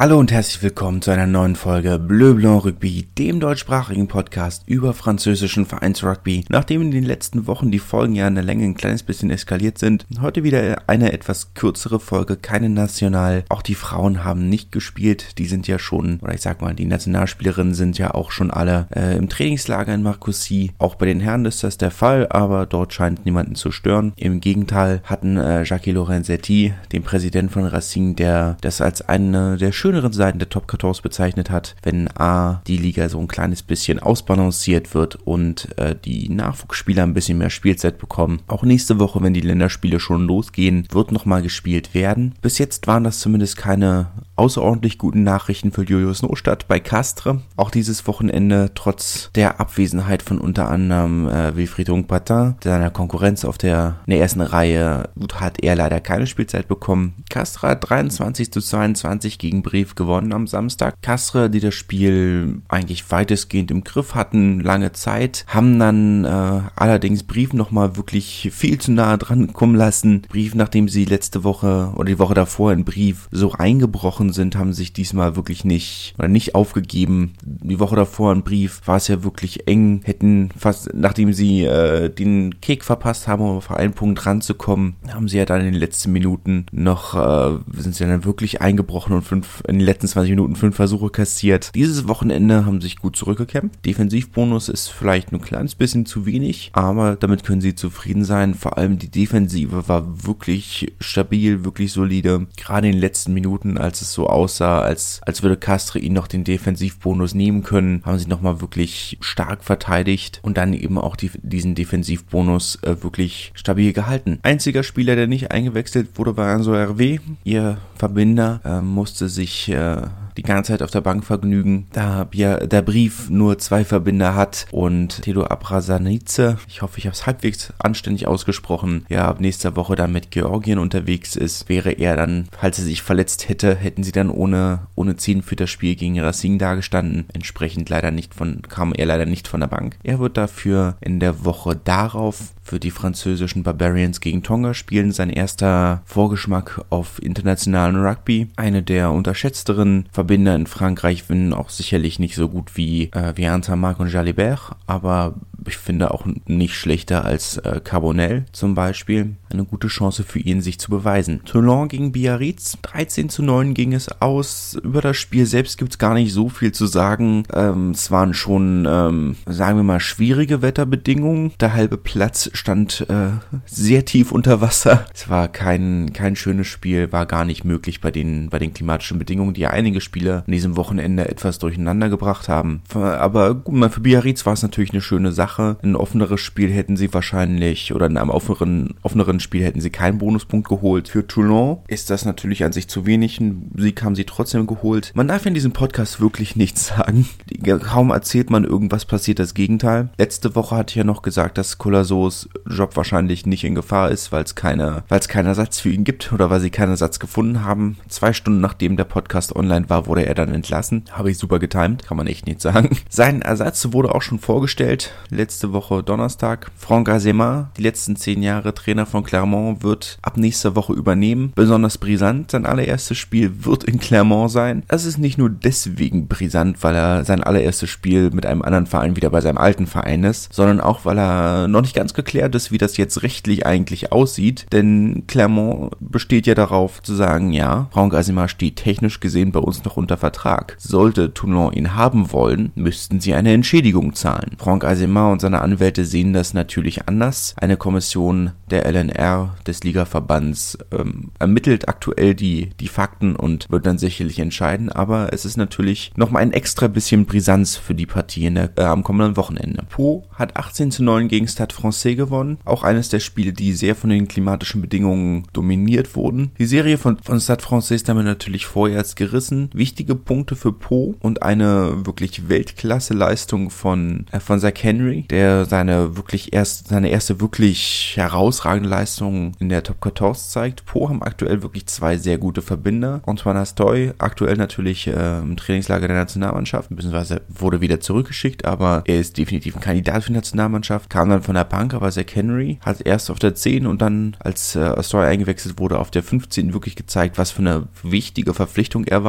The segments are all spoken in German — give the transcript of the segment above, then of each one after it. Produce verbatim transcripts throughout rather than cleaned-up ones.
Hallo und herzlich willkommen zu einer neuen Folge Bleu Blanc Rugby, dem deutschsprachigen Podcast über französischen Vereinsrugby. Nachdem in den letzten Wochen die Folgen ja in der Länge ein kleines bisschen eskaliert sind, heute wieder eine etwas kürzere Folge, keine National. Auch die Frauen haben nicht gespielt, die sind ja schon, oder ich sag mal, die Nationalspielerinnen sind ja auch schon alle äh, im Trainingslager in Marcoussis. Auch bei den Herren ist das der Fall, aber dort scheint niemanden zu stören. Im Gegenteil hatten äh, Jackie Lorenzetti, den Präsident von Racing, der das als eine der schöneren Seiten der Top vierzehn bezeichnet hat, wenn A, die Liga so ein kleines bisschen ausbalanciert wird und äh, die Nachwuchsspieler ein bisschen mehr Spielzeit bekommen. Auch nächste Woche, wenn die Länderspiele schon losgehen, wird nochmal gespielt werden. Bis jetzt waren das zumindest keine außerordentlich guten Nachrichten für Julius Nostadt bei Castres. Auch dieses Wochenende, trotz der Abwesenheit von unter anderem äh, Wilfried Hongpatin, seiner Konkurrenz auf der, in der ersten Reihe, hat er leider keine Spielzeit bekommen. Castres hat dreiundzwanzig zu zweiundzwanzig gegen Brive gewonnen am Samstag. Castres, die das Spiel eigentlich weitestgehend im Griff hatten, lange Zeit, haben dann äh, allerdings Brive nochmal wirklich viel zu nahe dran kommen lassen. Brive, nachdem sie letzte Woche oder die Woche davor in Brive so eingebrochen sind, haben sich diesmal wirklich nicht oder nicht aufgegeben. Die Woche davor in Brive war es ja wirklich eng, hätten fast, nachdem sie äh, den Kick verpasst haben, um auf einen Punkt ranzukommen, haben sie ja dann in den letzten Minuten noch, äh, sind sie dann wirklich eingebrochen und fünf, in den letzten zwanzig Minuten fünf Versuche kassiert. Dieses Wochenende haben sie sich gut zurückgekämpft. Defensivbonus ist vielleicht ein kleines bisschen zu wenig, aber damit können sie zufrieden sein. Vor allem die Defensive war wirklich stabil, wirklich solide. Gerade in den letzten Minuten, als es so aussah, als, als würde Castres ihnen noch den Defensivbonus nehmen können, haben sie nochmal wirklich stark verteidigt und dann eben auch die, diesen Defensivbonus äh, wirklich stabil gehalten. Einziger Spieler, der nicht eingewechselt wurde, war Enzo Hervé. Ihr Verbinder äh, musste sich äh, die ganze Zeit auf der Bank vergnügen, da ja der Brief nur zwei Verbinder hat und Tedo Abrazanice, ich hoffe, ich habe es halbwegs anständig ausgesprochen, ja, ab nächster Woche dann mit Georgien unterwegs ist, wäre er dann, falls er sich verletzt hätte, hätten sie dann ohne ohne zehn für das Spiel gegen Racing dagestanden. Entsprechend leider nicht von, kam er leider nicht von der Bank. Er wird dafür in der Woche darauf für die französischen Barbarians gegen Tonga spielen. Sein erster Vorgeschmack auf internationalen Rugby. Eine der unterschätzteren Verbinder in Frankreich, finden auch sicherlich nicht so gut wie, äh, wie Saint-Marc und Jalibert, aber ich finde auch nicht schlechter als äh, Carbonell zum Beispiel. Eine gute Chance für ihn, sich zu beweisen. Toulon gegen Biarritz, dreizehn zu neun ging es aus. Über das Spiel selbst gibt es gar nicht so viel zu sagen. Ähm, es waren schon, ähm, sagen wir mal, schwierige Wetterbedingungen. Der halbe Platz stand äh, sehr tief unter Wasser. Es war kein, kein schönes Spiel, war gar nicht möglich bei den, bei den klimatischen Bedingungen, die ja einige Spieler an diesem Wochenende etwas durcheinander gebracht haben. Aber gut, für Biarritz war es natürlich eine schöne Sache. Ein offeneres Spiel hätten sie wahrscheinlich, oder in einem offeneren, offeneren Spiel hätten sie keinen Bonuspunkt geholt. Für Toulon ist das natürlich an sich zu wenig. Einen Sieg haben sie trotzdem geholt. Man darf in diesem Podcast wirklich nichts sagen. Kaum erzählt man irgendwas, passiert das Gegenteil. Letzte Woche hatte ich ja noch gesagt, dass Colassos Job wahrscheinlich nicht in Gefahr ist, weil es keine, weil es keinen Ersatz für ihn gibt oder weil sie keinen Ersatz gefunden haben. Zwei Stunden nachdem der Podcast online war, wurde er dann entlassen. Habe ich super getimt, kann man echt nicht sagen. Sein Ersatz wurde auch schon vorgestellt. Letzte Woche Donnerstag. Franck Azema, die letzten zehn Jahre Trainer von Clermont, wird ab nächster Woche übernehmen. Besonders brisant, sein allererstes Spiel wird in Clermont sein. Das ist nicht nur deswegen brisant, weil er sein allererstes Spiel mit einem anderen Verein wieder bei seinem alten Verein ist, sondern auch, weil er noch nicht ganz geklärt ist, wie das jetzt rechtlich eigentlich aussieht. Denn Clermont besteht ja darauf zu sagen, ja, Franck Azema steht technisch gesehen bei uns noch unter Vertrag. Sollte Toulon ihn haben wollen, müssten sie eine Entschädigung zahlen. Franck Azema und seine Anwälte sehen das natürlich anders. Eine Kommission der L N R, des Ligaverbands, ähm, ermittelt aktuell die, die Fakten und wird dann sicherlich entscheiden, aber es ist natürlich nochmal ein extra bisschen Brisanz für die Partie in der, äh, am kommenden Wochenende. Pau hat achtzehn zu neun gegen Stade Francais gewonnen, auch eines der Spiele, die sehr von den klimatischen Bedingungen dominiert wurden. Die Serie von, von Stade Francais ist damit natürlich vorerst gerissen. Wichtige Punkte für Pau und eine wirklich Weltklasse-Leistung von, äh, von Zach Henry, der seine wirklich erst, seine erste wirklich herausragende Leistung in der Top vierzehn zeigt. Pau haben aktuell wirklich zwei sehr gute Verbinder. Antoine Astoy, aktuell natürlich äh, im Trainingslager der Nationalmannschaft, beziehungsweise wurde wieder zurückgeschickt, aber er ist definitiv ein Kandidat für die Nationalmannschaft, kam dann von der Bank, aber Zach Henry hat erst auf der zehn und dann, als äh, Astoy eingewechselt wurde, auf der fünfzehn wirklich gezeigt, was für eine wichtige Verpflichtung er war. Ich weiß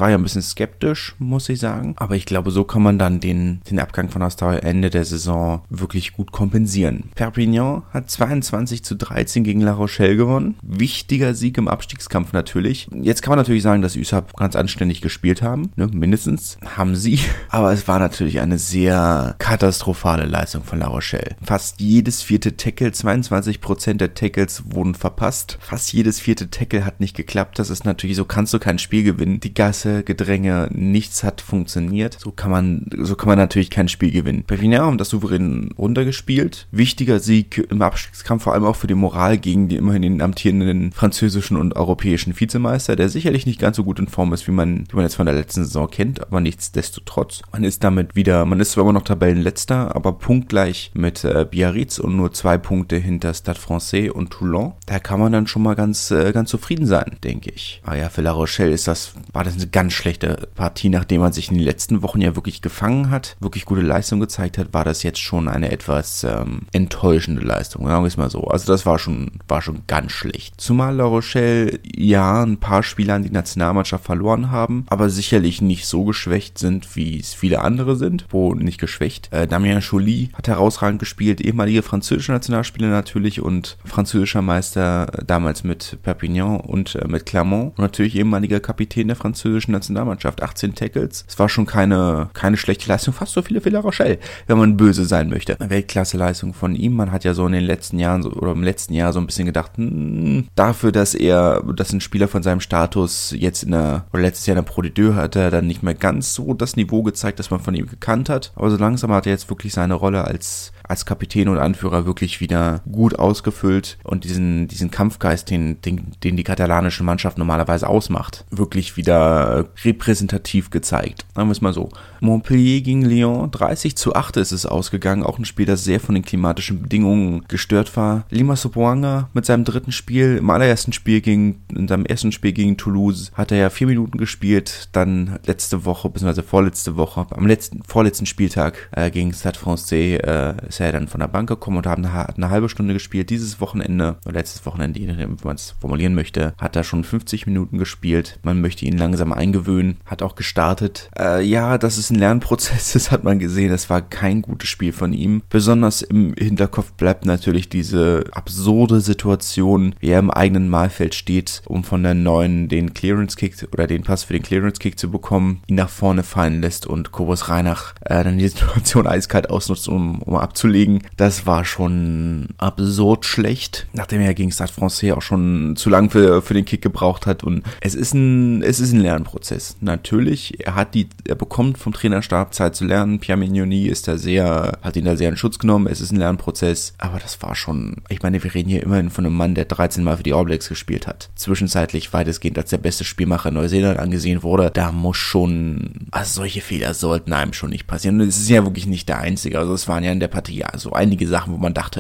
war ja ein bisschen skeptisch, muss ich sagen. Aber ich glaube, so kann man dann den, den Abgang von Astaire Ende der Saison wirklich gut kompensieren. Perpignan hat zweiundzwanzig zu dreizehn gegen La Rochelle gewonnen. Wichtiger Sieg im Abstiegskampf natürlich. Jetzt kann man natürlich sagen, dass U S A P ganz anständig gespielt haben. Ne? Mindestens haben sie. Aber es war natürlich eine sehr katastrophale Leistung von La Rochelle. Fast jedes vierte Tackle, zweiundzwanzig Prozent der Tackles wurden verpasst. Fast jedes vierte Tackle hat nicht geklappt. Das ist natürlich, so kannst du kein Spiel gewinnen. Die Gasse, Gedränge, nichts hat funktioniert. So kann man, so kann man natürlich kein Spiel gewinnen. Perpignan haben das souverän runtergespielt. Wichtiger Sieg im Abstiegskampf, vor allem auch für die Moral gegen die immerhin den amtierenden französischen und europäischen Vizemeister, der sicherlich nicht ganz so gut in Form ist, wie man, wie man jetzt von der letzten Saison kennt, aber nichtsdestotrotz. Man ist damit wieder, man ist zwar immer noch Tabellenletzter, aber punktgleich mit äh, Biarritz und nur zwei Punkte hinter Stade Francais und Toulon. Da kann man dann schon mal ganz, äh, ganz zufrieden sein, denke ich. Aber ja, für La Rochelle ist das, war das eine ganz schlechte Partie, nachdem man sich in den letzten Wochen ja wirklich gefangen hat, wirklich gute Leistung gezeigt hat, war das jetzt schon eine etwas ähm, enttäuschende Leistung, sagen wir es mal so. Also das war schon, war schon ganz schlecht. Zumal La Rochelle ja ein paar Spieler an die Nationalmannschaft verloren haben, aber sicherlich nicht so geschwächt sind, wie es viele andere sind. Wo nicht geschwächt. Äh, Damien Joly hat herausragend gespielt, ehemalige französische Nationalspieler natürlich und französischer Meister äh, damals mit Perpignan und äh, mit Clermont und natürlich ehemaliger Kapitän der französischen Nationalmannschaft. achtzehn Tackles. Es war schon keine, keine schlechte Leistung, fast so viele für La Rochelle, wenn man böse sein möchte. Eine Weltklasse-Leistung von ihm. Man hat ja so in den letzten Jahren so, oder im letzten Jahr so ein bisschen gedacht, hm, dafür, dass er, dass ein Spieler von seinem Status jetzt in der, oder letztes Jahr in der Pro D deux hat er dann nicht mehr ganz so das Niveau gezeigt, das man von ihm gekannt hat. Aber so langsam hat er jetzt wirklich seine Rolle als als Kapitän und Anführer wirklich wieder gut ausgefüllt und diesen diesen Kampfgeist, den, den, den die katalanische Mannschaft normalerweise ausmacht, wirklich wieder repräsentativ gezeigt. Sagen wir es mal so. Montpellier gegen Lyon, dreißig zu acht ist es ausgegangen. Auch ein Spiel, das sehr von den klimatischen Bedingungen gestört war. Lima Sopoaga mit seinem dritten Spiel, im allerersten Spiel gegen, in seinem ersten Spiel gegen Toulouse, hat er ja vier Minuten gespielt. Dann letzte Woche, beziehungsweise vorletzte Woche, am letzten, vorletzten Spieltag äh, gegen Stade Francais äh, ist er dann von der Bank gekommen und hat eine, hat eine halbe Stunde gespielt. Dieses Wochenende, oder letztes Wochenende, wie man es formulieren möchte, hat er schon fünfzig Minuten gespielt. Man möchte ihn langsam eingewöhnen, hat auch gestartet. Äh, ja, das ist ein Lernprozess, das hat man gesehen. Das war kein gutes Spiel von ihm. Besonders im Hinterkopf bleibt natürlich diese absurde Situation, wie er im eigenen Mahlfeld steht, um von der neuen den Clearance-Kick oder den Pass für den Clearance-Kick zu bekommen, ihn nach vorne fallen lässt und Kobus Reinach äh, dann die Situation eiskalt ausnutzt, um, um abzulegen. Das war schon absurd schlecht, nachdem er gegen Stade Francais auch schon zu lang für, für den Kick gebraucht hat. Und es ist ein, es ist ein Lernprozess. Natürlich, er hat die, er bekommt vom Trainerstab Zeit zu lernen. Pierre Mignoni ist da sehr, hat ihn da sehr in Schutz genommen. Es ist ein Lernprozess. Aber das war schon, ich meine, wir reden hier immerhin von einem Mann, der dreizehn Mal für die All Blacks gespielt hat. Zwischenzeitlich weitestgehend als der beste Spielmacher in Neuseeland angesehen wurde. Da muss schon, also solche Fehler sollten einem schon nicht passieren. Und es ist ja wirklich nicht der einzige. Also es waren ja in der Partie ja so einige Sachen, wo man dachte,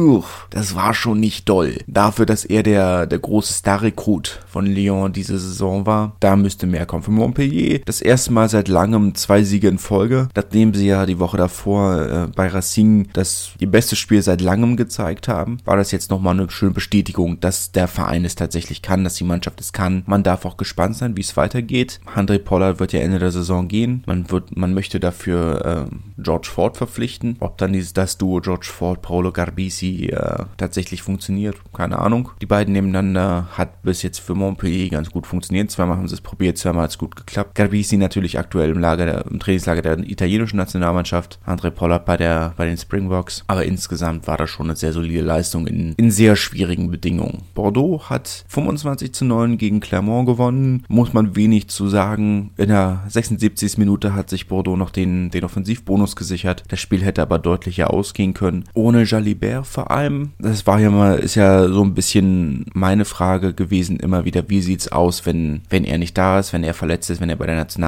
das war schon nicht doll. Dafür, dass er der, der große Star-Rekrut von Lyon diese Saison war, da müsste mehr kommen. Für Montpellier das erste Mal seit langem zwei Siege in Folge, nachdem sie ja die Woche davor äh, bei Racing das ihr bestes Spiel seit langem gezeigt haben, war das jetzt nochmal eine schöne Bestätigung, dass der Verein es tatsächlich kann, dass die Mannschaft es kann. Man darf auch gespannt sein, wie es weitergeht. Handré Pollard wird ja Ende der Saison gehen. Man wird, man möchte dafür äh, George Ford verpflichten. Ob dann dieses das Duo George Ford, Paolo Garbisi äh, tatsächlich funktioniert, keine Ahnung. Die beiden nebeneinander hat bis jetzt für Montpellier ganz gut funktioniert. Zweimal haben sie es probiert, zweimal hat es gut geklappt. Garbisi natürlich aktuell im Lager, der, im Trainingslager der italienischen Nationalmannschaft. Handré Pollard bei der, bei den Springboks. Aber insgesamt war das schon eine sehr solide Leistung in, in sehr schwierigen Bedingungen. Bordeaux hat fünfundzwanzig zu neun gegen Clermont gewonnen. Muss man wenig zu sagen. In der sechsundsiebzigsten Minute hat sich Bordeaux noch den, den Offensivbonus gesichert. Das Spiel hätte aber deutlicher ausgehen können. Ohne Jalibert vor allem. Das war ja mal, ist ja so ein bisschen meine Frage gewesen immer wieder, wie sieht's aus, wenn, wenn er nicht da ist, wenn er verletzt ist, wenn er bei der Nationalmannschaft ist.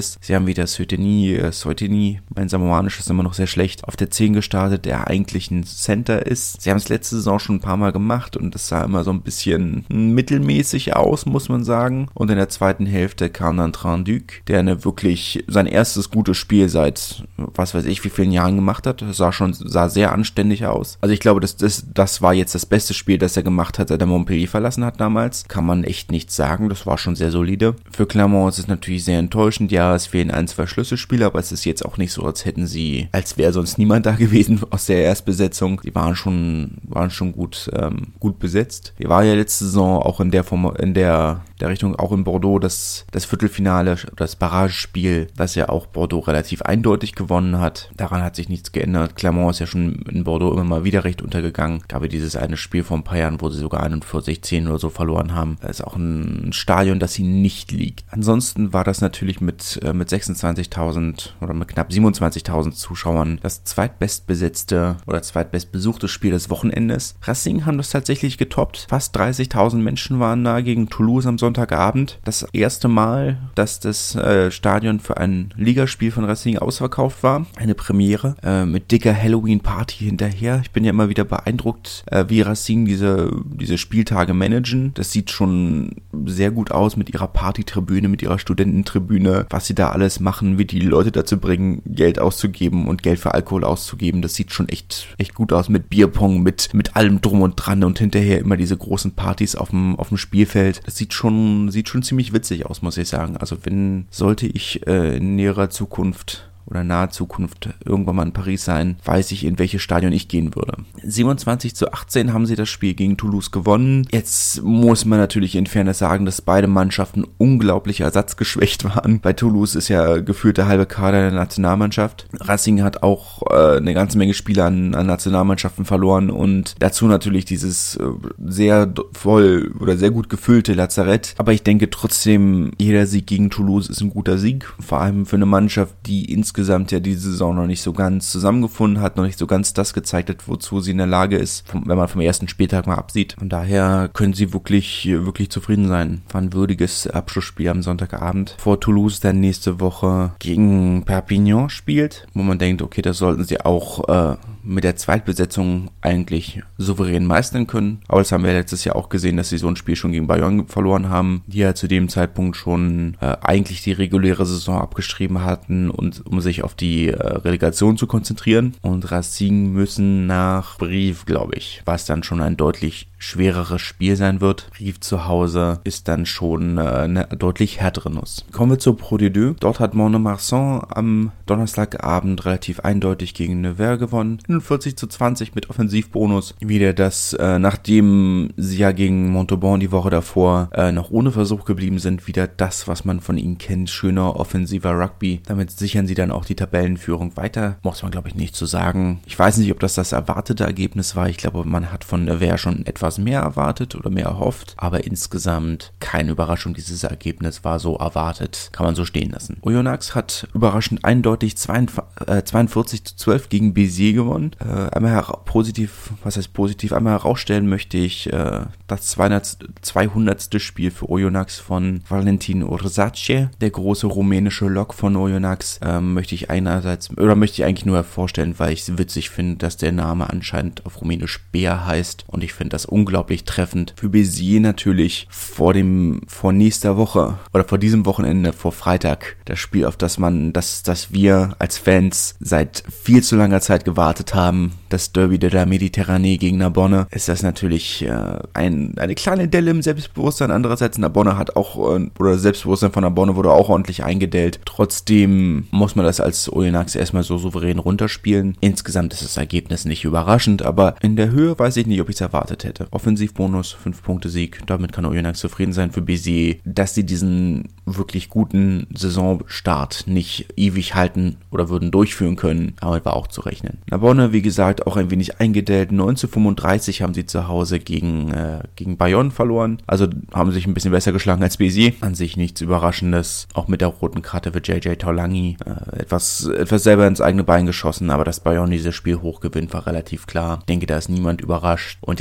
ist. Sie haben wieder Söteni, äh, Söteni, mein Samoanisch ist immer noch sehr schlecht, auf der zehn gestartet, der eigentlich ein Center ist. Sie haben es letzte Saison schon ein paar Mal gemacht und es sah immer so ein bisschen mittelmäßig aus, muss man sagen. Und in der zweiten Hälfte kam dann Tran-Duc, der eine wirklich sein erstes gutes Spiel seit was weiß ich wie vielen Jahren gemacht hat. Das sah schon sah sehr anständig aus. Also ich glaube, das, das, das war jetzt das beste Spiel, das er gemacht hat, seit er Montpellier verlassen hat damals. Kann man echt nichts sagen. Das war schon sehr solide. Für Clermont ist es natürlich sehr enttäuschend. Ja, es fehlen ein, zwei Schlüsselspieler, aber es ist jetzt auch nicht so, als hätten sie, als wäre sonst niemand da gewesen aus der Erstbesetzung. Die waren schon, waren schon gut, ähm, gut besetzt. Die war ja letzte Saison auch in der Form, in der, der Richtung, auch in Bordeaux, das, das Viertelfinale, das Barragespiel, das ja auch Bordeaux relativ eindeutig gewonnen hat. Daran hat sich nichts geändert. Clermont ist ja schon in Bordeaux immer mal wieder recht untergegangen. Gab es dieses eine Spiel vor ein paar Jahren, wo sie sogar einundvierzig zehn oder so verloren haben. Das ist auch ein Stadion, das ihnen nicht liegt. Ansonsten war das natürlich mit, äh, mit sechsundzwanzigtausend oder mit knapp siebenundzwanzigtausend Zuschauern das zweitbestbesetzte oder zweitbestbesuchte Spiel des Wochenendes. Racing haben das tatsächlich getoppt. Fast dreißigtausend Menschen waren da gegen Toulouse am Sonntagabend. Das erste Mal, dass das äh, Stadion für ein Ligaspiel von Racing ausverkauft war. Eine Premiere äh, mit dicker Halloween-Party hinterher. Ich bin ja immer wieder beeindruckt, äh, wie Racing diese, diese Spieltage managen. Das sieht schon sehr gut aus mit ihrer Partytribüne, mit ihrer Studententribüne, was sie da alles machen, wie die Leute dazu bringen, Geld auszugeben und Geld für Alkohol auszugeben. Das sieht schon echt, echt gut aus mit Bierpong, mit, mit allem drum und dran und hinterher immer diese großen Partys auf dem, auf dem Spielfeld. Das sieht schon, sieht schon ziemlich witzig aus, muss ich sagen. Also wenn, sollte ich äh, in näherer Zukunft oder nahe Zukunft irgendwann mal in Paris sein, weiß ich, in welches Stadion ich gehen würde. siebenundzwanzig zu achtzehn haben sie das Spiel gegen Toulouse gewonnen. Jetzt muss man natürlich in Fairness sagen, dass beide Mannschaften unglaublich ersatzgeschwächt waren. Bei Toulouse ist ja gefühlt der halbe Kader der Nationalmannschaft. Racing hat auch äh, eine ganze Menge Spieler an, an Nationalmannschaften verloren und dazu natürlich dieses äh, sehr voll oder sehr gut gefüllte Lazarett. Aber ich denke trotzdem, jeder Sieg gegen Toulouse ist ein guter Sieg. Vor allem für eine Mannschaft, die insgesamt insgesamt ja diese Saison noch nicht so ganz zusammengefunden hat, noch nicht so ganz das gezeigt hat, wozu sie in der Lage ist, vom, wenn man vom ersten Spieltag mal absieht. Von daher können sie wirklich, wirklich zufrieden sein. War ein würdiges Abschlussspiel am Sonntagabend. Vor Toulouse dann nächste Woche gegen Perpignan spielt, wo man denkt, okay, das sollten sie auch äh, mit der Zweitbesetzung eigentlich souverän meistern können. Aber das haben wir letztes Jahr auch gesehen, dass sie so ein Spiel schon gegen Bayonne verloren haben, die ja zu dem Zeitpunkt schon äh, eigentlich die reguläre Saison abgeschrieben hatten und um sich auf die äh, Relegation zu konzentrieren. Und Racing müssen nach Brive, glaube ich, was dann schon ein deutlich schwereres Spiel sein wird. Brive zu Hause ist dann schon äh, eine deutlich härtere Nuss. Kommen wir zur Pro D deux. Dort hat Mont-de-Marsan am Donnerstagabend relativ eindeutig gegen Nevers gewonnen. einundvierzig zu zwanzig mit Offensivbonus. Wieder das, äh, nachdem sie ja gegen Montauban die Woche davor äh, noch ohne Versuch geblieben sind, wieder das, was man von ihnen kennt. Schöner offensiver Rugby. Damit sichern sie dann auch die Tabellenführung weiter. Muss man, glaube ich, nicht zu sagen. Ich weiß nicht, ob das das erwartete Ergebnis war. Ich glaube, man hat von Nevers schon etwas mehr erwartet oder mehr erhofft. Aber insgesamt keine Überraschung. Dieses Ergebnis war so erwartet. Kann man so stehen lassen. Oyonnax hat überraschend eindeutig zweiundvierzig zu zwölf gegen Béziers gewonnen. Äh, einmal her- positiv, was heißt positiv? Einmal herausstellen möchte ich äh, das zweihundertste Spiel für Oyonnax von Valentin Orzace, der große rumänische Lok von Oyonnax. Ähm, möchte ich einerseits, oder möchte ich eigentlich nur hervorstellen, weil ich es witzig finde, dass der Name anscheinend auf Rumänisch Bär heißt und ich finde das unglaublich treffend. Für Béziers natürlich vor dem, vor nächster Woche oder vor diesem Wochenende, vor Freitag, das Spiel, auf das man, das, das wir als Fans seit viel zu langer Zeit gewartet haben, das Derby de la Méditerranée gegen Narbonne, ist das natürlich äh, ein, eine kleine Delle im Selbstbewusstsein. Andererseits, Narbonne hat auch, äh, oder das Selbstbewusstsein von Narbonne wurde auch ordentlich eingedellt. Trotzdem muss man das als Oyonnax erstmal so souverän runterspielen. Insgesamt ist das Ergebnis nicht überraschend, aber in der Höhe weiß ich nicht, ob ich es erwartet hätte. Offensivbonus, fünf Punkte Sieg, damit kann Oyonnax zufrieden sein. Für Béziers, dass sie diesen wirklich guten Saisonstart nicht ewig halten oder würden durchführen können, aber war auch zu rechnen. Narbonne, wie gesagt, auch ein wenig eingedellt. neun zu fünfunddreißig haben sie zu Hause gegen, äh, gegen Bayonne verloren. Also haben sich ein bisschen besser geschlagen als Béziers. An sich nichts Überraschendes. Auch mit der roten Karte für J J Taulangi. Äh, etwas, etwas selber ins eigene Bein geschossen, aber dass Bayonne dieses Spiel hochgewinnt, war relativ klar. Ich denke, da ist niemand überrascht. Und jetzt ist es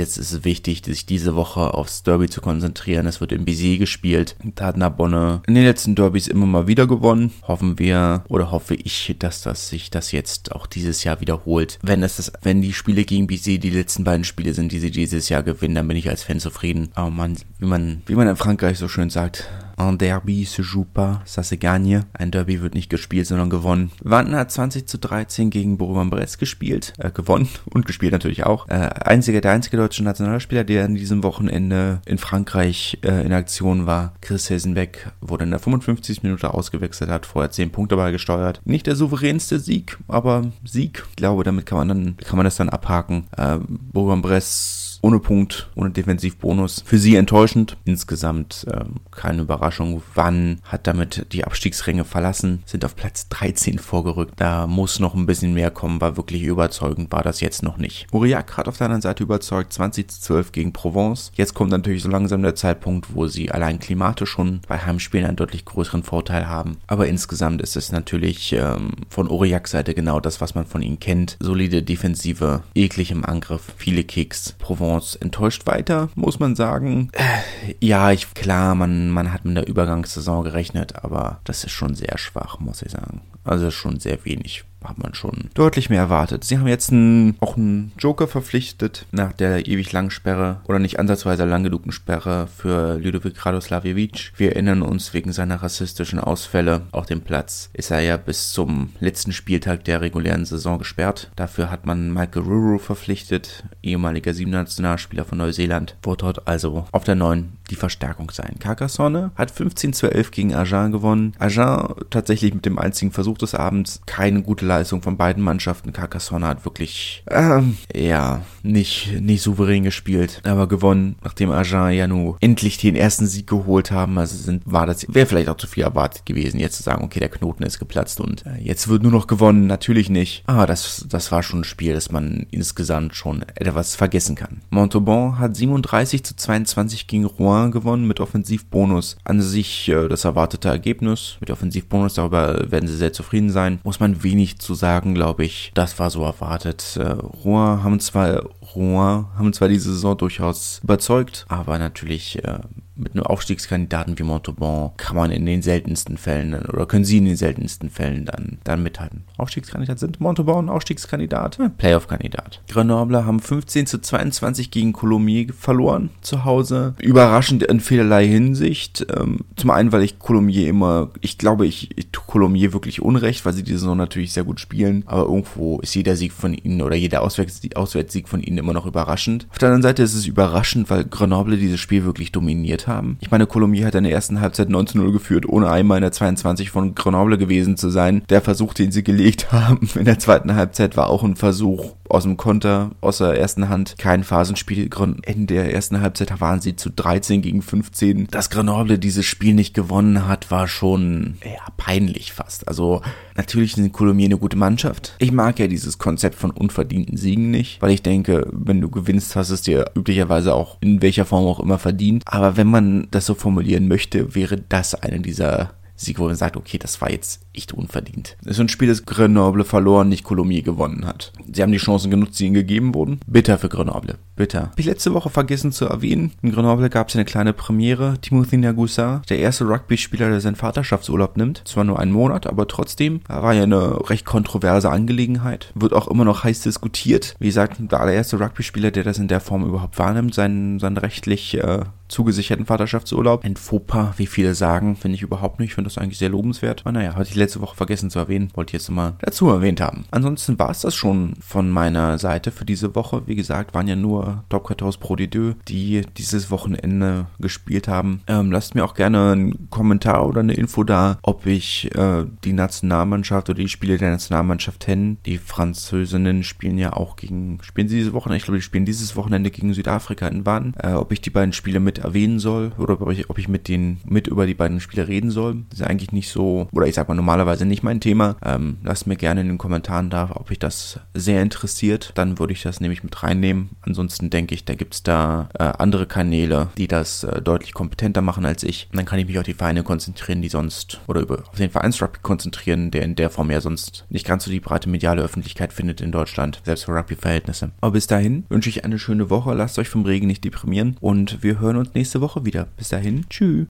wichtig, sich diese Woche aufs Derby zu konzentrieren. Es wird in Béziers gespielt. Da hat Narbonne in den letzten Derbys immer mal wieder gewonnen. Hoffen wir oder hoffe ich, dass das sich das jetzt auch dieses Jahr wiederholt. Wenn es das, wenn die Spiele gegen Béziers die letzten beiden Spiele sind, die sie dieses Jahr gewinnen, dann bin ich als Fan zufrieden. Aber man, wie man, wie man in Frankreich so schön sagt, un derby se joue pas, ça se gagne. Ein Derby wird nicht gespielt, sondern gewonnen. Wanten hat zwanzig zu dreizehn gegen Bourg-en-Bresse gespielt, äh, gewonnen und gespielt natürlich auch. Äh, einziger, der einzige deutsche Nationalspieler, der an diesem Wochenende in Frankreich äh, in Aktion war, Chris Hilsenbeck, wurde in der fünfundfünfzigsten Minute ausgewechselt, hat vorher zehn Punkte beigesteuert. Nicht der souveränste Sieg, aber Sieg. Ich glaube, damit kann man dann, kann man das dann abhaken. Äh, Bourg-en-Bresse ohne Punkt, ohne Defensivbonus. Für sie enttäuschend. Insgesamt ähm, keine Überraschung. Wann hat damit die Abstiegsränge verlassen, sind auf Platz dreizehn vorgerückt. Da muss noch ein bisschen mehr kommen, war wirklich überzeugend, war das jetzt noch nicht. Aurillac hat auf der anderen Seite überzeugt, zwanzig zu zwölf gegen Provence. Jetzt kommt natürlich so langsam der Zeitpunkt, wo sie allein klimatisch schon bei Heimspielen einen deutlich größeren Vorteil haben. Aber insgesamt ist es natürlich ähm, von Aurillacs Seite genau das, was man von ihnen kennt. Solide Defensive, eklig im Angriff, viele Kicks. Provence enttäuscht weiter, muss man sagen. Äh, ja, ich, klar, man, man hat mit der Übergangssaison gerechnet, aber das ist schon sehr schwach, muss ich sagen. Also schon sehr wenig. Hat man schon deutlich mehr erwartet. Sie haben jetzt einen, auch einen Joker verpflichtet nach der ewig langen Sperre oder nicht ansatzweise lang genugten Sperre für Ludovic Radoslavljevic. Wir erinnern uns wegen seiner rassistischen Ausfälle auf dem Platz. Ist er ja bis zum letzten Spieltag der regulären Saison gesperrt. Dafür hat man Michael Ruru verpflichtet, ehemaliger Siebener-Nationalspieler von Neuseeland. Wird dort also auf der neuen die Verstärkung sein. Carcassonne hat fünfzehn zu elf gegen Agen gewonnen. Agen tatsächlich mit dem einzigen Versuch des Abends keine gute Leistung von beiden Mannschaften. Carcassonne hat wirklich, ähm, ja, nicht, nicht souverän gespielt, aber gewonnen, nachdem Agen ja nur endlich den ersten Sieg geholt haben. Also sind, war das, wäre vielleicht auch zu viel erwartet gewesen, jetzt zu sagen, okay, der Knoten ist geplatzt und äh, jetzt wird nur noch gewonnen. Natürlich nicht. Aber das, das war schon ein Spiel, das man insgesamt schon etwas vergessen kann. Montauban hat siebenunddreißig zu zweiundzwanzig gegen Rouen gewonnen mit Offensivbonus. An sich äh, das erwartete Ergebnis. Mit Offensivbonus, darüber werden sie sehr zufrieden sein. Muss man wenig zu sagen, glaube ich. Das war so erwartet. Äh, Rouen haben zwar Rouen haben zwar diese Saison durchaus überzeugt, aber natürlich äh, mit einem Aufstiegskandidaten wie Montauban kann man in den seltensten Fällen oder können sie in den seltensten Fällen dann, dann mithalten. Aufstiegskandidat sind Montauban Aufstiegskandidat, äh, Playoff-Kandidat. Grenoble haben fünfzehn zu zweiundzwanzig gegen Coulommiers verloren zu Hause. Überraschend in vielerlei Hinsicht. Ähm, zum einen, weil ich Coulommiers immer, ich glaube, ich, ich tue Coulommiers wirklich Unrecht, weil sie die Saison natürlich sehr gut spielen, aber irgendwo ist jeder Sieg von ihnen oder jeder Auswärts, Auswärtssieg von ihnen immer noch überraschend. Auf der anderen Seite ist es überraschend, weil Grenoble dieses Spiel wirklich dominiert haben. Ich meine, Coulommiers hat in der ersten Halbzeit neun zu null geführt, ohne einmal in der zweiundzwanzig von Grenoble gewesen zu sein. Der Versuch, den sie gelegt haben in der zweiten Halbzeit, war auch ein Versuch aus dem Konter, aus der ersten Hand. Kein Phasenspiel. Ende der ersten Halbzeit waren sie zu dreizehn gegen fünfzehn. Dass Grenoble dieses Spiel nicht gewonnen hat, war schon ja, peinlich fast. Also natürlich sind Coulommiers eine gute Mannschaft. Ich mag ja dieses Konzept von unverdienten Siegen nicht, weil ich denke, wenn du gewinnst, hast es dir üblicherweise auch in welcher Form auch immer verdient. Aber wenn man das so formulieren möchte, wäre das eine dieser Sieg, wo man sagt, okay, das war jetzt echt unverdient. Das ist so ein Spiel, das Grenoble verloren, nicht Coulommiers gewonnen hat. Sie haben die Chancen genutzt, die ihnen gegeben wurden. Bitter für Grenoble. Bitter. Habe ich letzte Woche vergessen zu erwähnen. In Grenoble gab es eine kleine Premiere. Timothy Nagusa, der erste Rugby-Spieler, der seinen Vaterschaftsurlaub nimmt. Zwar nur einen Monat, aber trotzdem. War ja eine recht kontroverse Angelegenheit. Wird auch immer noch heiß diskutiert. Wie gesagt, der allererste Rugby-Spieler, der das in der Form überhaupt wahrnimmt, seinen, seinen rechtlich äh, zugesicherten Vaterschaftsurlaub. Ein Fauxpas, wie viele sagen, finde ich überhaupt nicht. Ich finde das eigentlich sehr lobenswert. Aber naja, hatte ich letzte Woche vergessen zu erwähnen. Wollte ich jetzt mal dazu erwähnt haben. Ansonsten war es das schon von meiner Seite für diese Woche. Wie gesagt, waren ja nur Top vierzehn Pro D deux, die dieses Wochenende gespielt haben. Ähm, lasst mir auch gerne einen Kommentar oder eine Info da, ob ich äh, die Nationalmannschaft oder die Spiele der Nationalmannschaft kenne. Die Französinnen spielen ja auch gegen, spielen sie diese Wochenende? Ich glaube, die spielen dieses Wochenende gegen Südafrika in Wann. Äh, ob ich die beiden Spiele mit erwähnen soll oder ob ich, ob ich mit den mit über die beiden Spiele reden soll. Das ist eigentlich nicht so, oder ich sag mal normalerweise nicht mein Thema. Ähm, lasst mir gerne in den Kommentaren da, ob euch das sehr interessiert. Dann würde ich das nämlich mit reinnehmen. Ansonsten denke ich, da gibt es da äh, andere Kanäle, die das äh, deutlich kompetenter machen als ich. Und dann kann ich mich auf die Vereine konzentrieren, die sonst, oder über auf den Vereinsrugby konzentrieren, der in der Form ja sonst nicht ganz so die breite mediale Öffentlichkeit findet in Deutschland, selbst für Rugby-Verhältnisse. Aber bis dahin wünsche ich eine schöne Woche, lasst euch vom Regen nicht deprimieren und wir hören uns nächste Woche wieder. Bis dahin, tschüss.